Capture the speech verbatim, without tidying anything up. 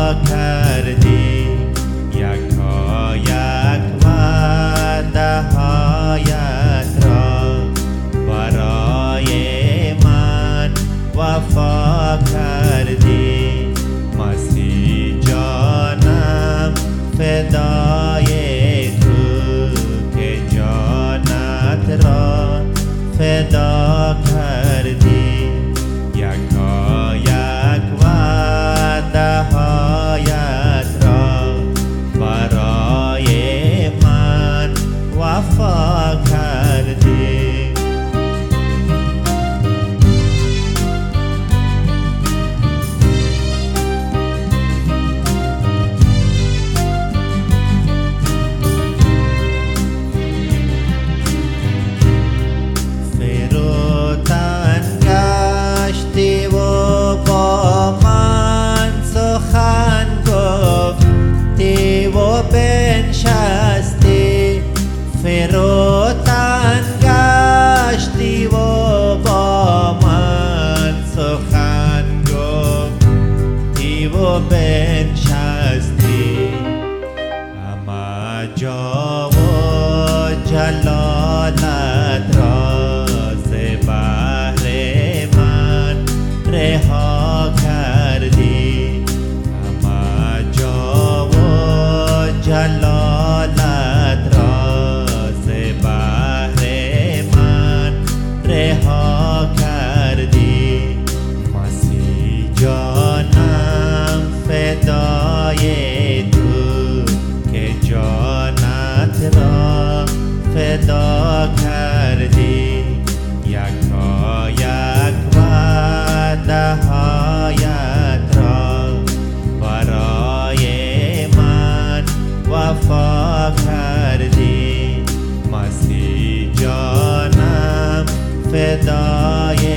کردی یکا یک وعده هایت را برای من وفا کردی. مسیح جانم فدای تو که جانت را فدا کردی. یکا یک وعده هایت را برای من وفا کردی. بنشستی فروتن گشتی و با من سخن گفتی و بنشستی. همه جا و جلالت را ز بهر من رها کردی. همه جا و جلالت را ز بهر من رها کردی. مسیح جانم فدای تو که جانت را فدا کردی. یکا یک وعده هایت را برای من وفا کردی. مسیح جانم فدای